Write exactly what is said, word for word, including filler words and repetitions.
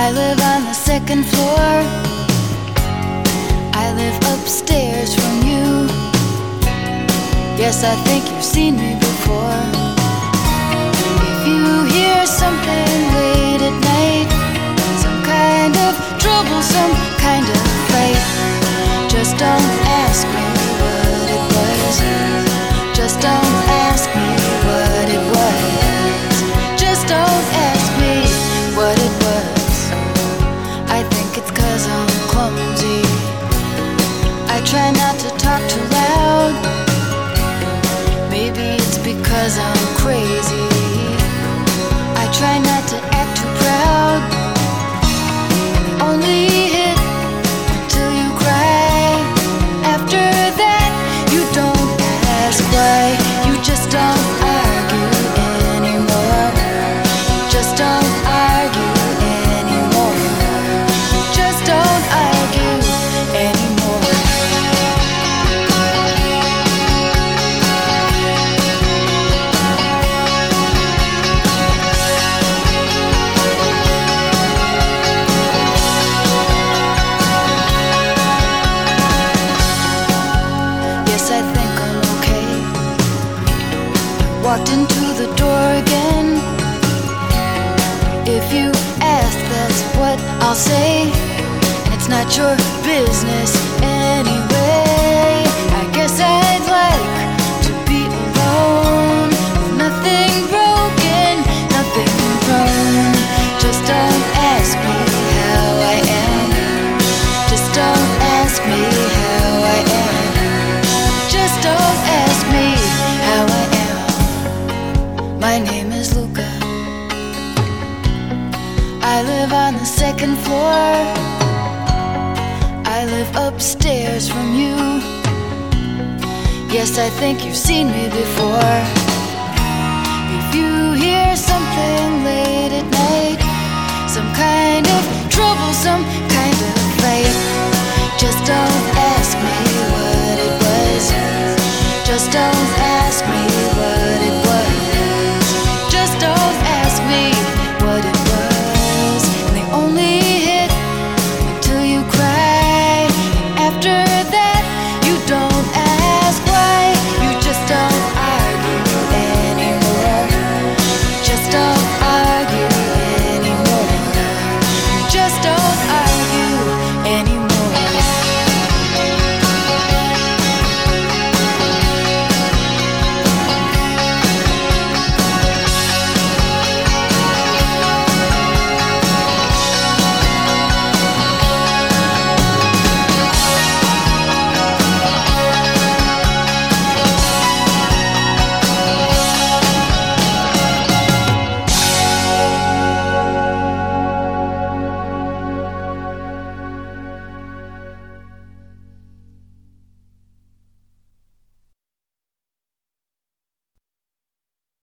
I live on the second floor. I live upstairs from you. Yes, I think you've seen me before. If you hear something late at night, some kind of trouble, some kind of fight, just don't ask me what it was. Just don't ask me what it was. Just don't ask me what it was. I think it's 'cause I'm clumsy. I try not to talk too loud. Maybe it's because I'm crazy. I try not to act too proud. Only hit till you cry. After that, you don't ask why. You just don't argue anymore. Just don't argue anymore. Just don't argue anymore. Yes, I think I'm okay. Walked into the door again. If you ask, that's what I'll say. And it's not your business anyway. I guess I'd like to be alone, with nothing broken, nothing wrong. Just don't ask me how I am. Just don't ask me how I am. Just don't ask me how I am. My name is Luca. I live on the second floor. I live upstairs from you. Yes, I think you've seen me before. If you hear something late at night, some kind of troublesome